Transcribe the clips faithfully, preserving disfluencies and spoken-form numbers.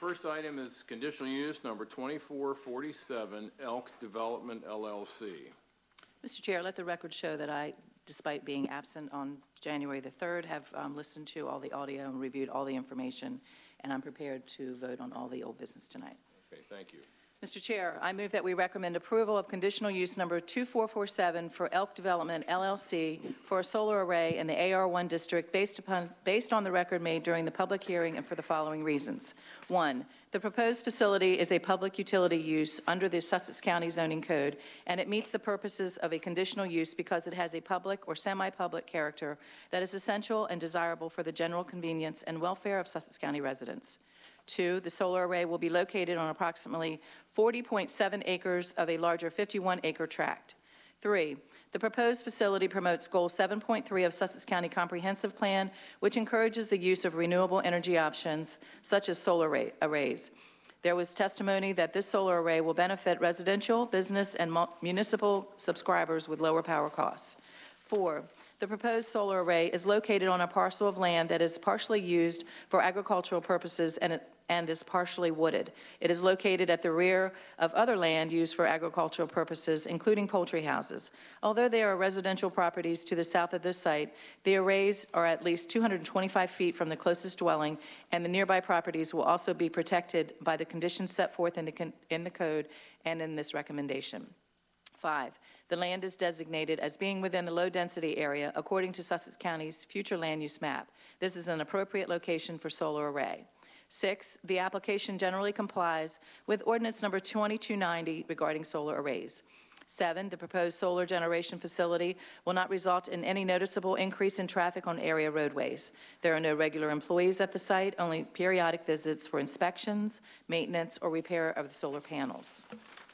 first item is conditional use number twenty-four forty-seven, Elk Development, L L C. Mister Chair, let the record show that I, despite being absent on January the third, have um, listened to all the audio and reviewed all the information, and I'm prepared to vote on all the old business tonight. Okay, thank you. Mister Chair, I move that we recommend approval of conditional use number two four four seven for Elk Development, L L C, for a solar array in the A R one district based upon based on the record made during the public hearing and for the following reasons. One, the proposed facility is a public utility use under the Sussex County Zoning Code, and it meets the purposes of a conditional use because it has a public or semi-public character that is essential and desirable for the general convenience and welfare of Sussex County residents. Two, the solar array will be located on approximately forty point seven acres of a larger fifty-one acre tract. Three, the proposed facility promotes Goal seven point three of Sussex County Comprehensive Plan, which encourages the use of renewable energy options, such as solar arrays. There was testimony that this solar array will benefit residential, business, and municipal subscribers with lower power costs. Four, the proposed solar array is located on a parcel of land that is partially used for agricultural purposes and, and is partially wooded. It is located at the rear of other land used for agricultural purposes, including poultry houses. Although there are residential properties to the south of this site, the arrays are at least two hundred twenty-five feet from the closest dwelling, and the nearby properties will also be protected by the conditions set forth in the, in the code and in this recommendation. Five, the land is designated as being within the low-density area according to Sussex County's future land use map. This is an appropriate location for solar array. Six, the application generally complies with ordinance number twenty-two ninety regarding solar arrays. Seven, the proposed solar generation facility will not result in any noticeable increase in traffic on area roadways. There are no regular employees at the site, only periodic visits for inspections, maintenance, or repair of the solar panels.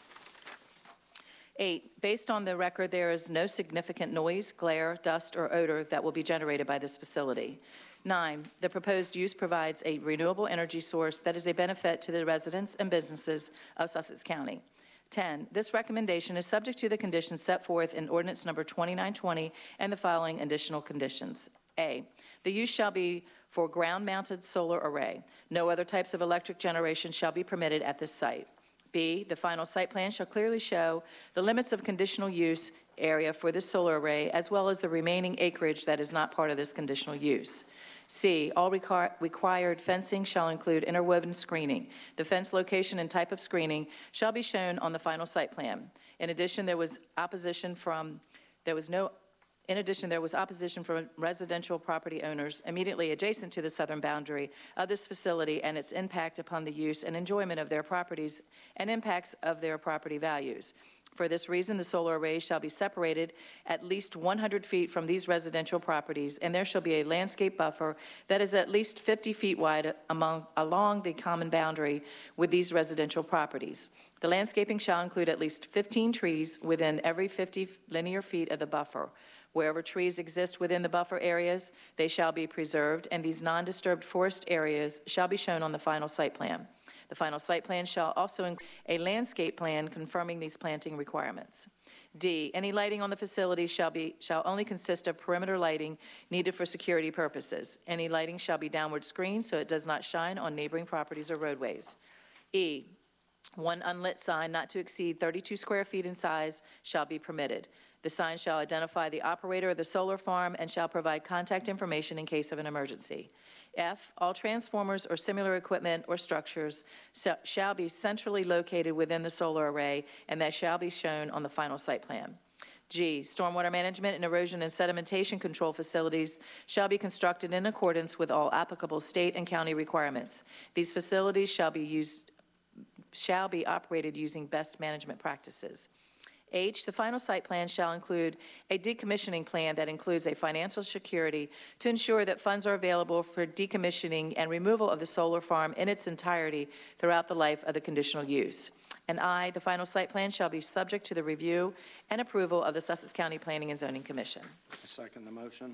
Eight, based on the record, there is no significant noise, glare, dust, or odor that will be generated by this facility. Nine, the proposed use provides a renewable energy source that is a benefit to the residents and businesses of Sussex County. Ten, this recommendation is subject to the conditions set forth in ordinance number twenty-nine twenty and the following additional conditions. A, the use shall be for ground-mounted solar array. No other types of electric generation shall be permitted at this site. B, the final site plan shall clearly show the limits of conditional use area for this solar array, as well as the remaining acreage that is not part of this conditional use. C, all requir required fencing shall include interwoven screening. The fence location and type of screening shall be shown on the final site plan. In addition, there was opposition from, there was no In addition, there was opposition from residential property owners immediately adjacent to the southern boundary of this facility and its impact upon the use and enjoyment of their properties and impacts of their property values. For this reason, the solar arrays shall be separated at least one hundred feet from these residential properties, and there shall be a landscape buffer that is at least fifty feet wide among, along the common boundary with these residential properties. The landscaping shall include at least fifteen trees within every fifty linear feet of the buffer. Wherever trees exist within the buffer areas, they shall be preserved, and these non-disturbed forest areas shall be shown on the final site plan. The final site plan shall also include a landscape plan confirming these planting requirements. D, any lighting on the facility shall be shall only consist of perimeter lighting needed for security purposes. Any lighting shall be downward screened so it does not shine on neighboring properties or roadways. E, one unlit sign not to exceed thirty-two square feet in size shall be permitted. The sign shall identify the operator of the solar farm and shall provide contact information in case of an emergency. F, all transformers or similar equipment or structures shall be centrally located within the solar array, and that shall be shown on the final site plan. G, stormwater management and erosion and sedimentation control facilities shall be constructed in accordance with all applicable state and county requirements. These facilities shall be used, shall be operated using best management practices. H, the final site plan shall include a decommissioning plan that includes a financial security to ensure that funds are available for decommissioning and removal of the solar farm in its entirety throughout the life of the conditional use. And I, the final site plan shall be subject to the review and approval of the Sussex County Planning and Zoning Commission. I second the motion.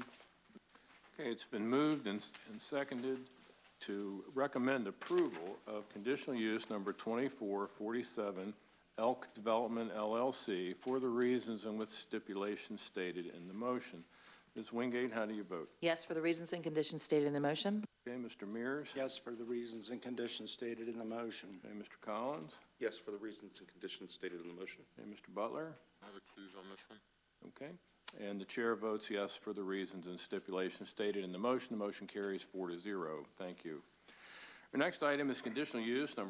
Okay, it's been moved and, and seconded to recommend approval of conditional use number twenty-four forty-seven, Elk Development, L L C, for the reasons and with stipulations stated in the motion. Miz Wingate, how do you vote? Yes, for the reasons and conditions stated in the motion. Okay, Mister Mears? Yes, for the reasons and conditions stated in the motion. Okay, Mister Collins? Yes, for the reasons and conditions stated in the motion. Okay, Mister Butler? I recuse on this one. Okay. And the chair votes yes for the reasons and stipulations stated in the motion. The motion carries four to zero. Thank you. Our next item is conditional use number